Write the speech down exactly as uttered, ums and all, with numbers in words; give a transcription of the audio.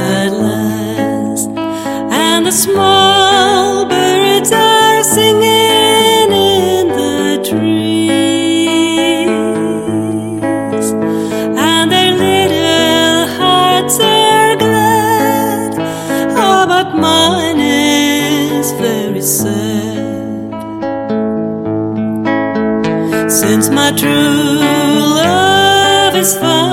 at last, and the small birds are singing in the trees, and their little hearts are glad. Oh, but mine is very sad, since my true love is far